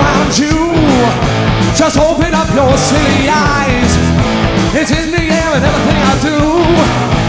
around you. Just open up your silly eyes. It's in the air and everything I do.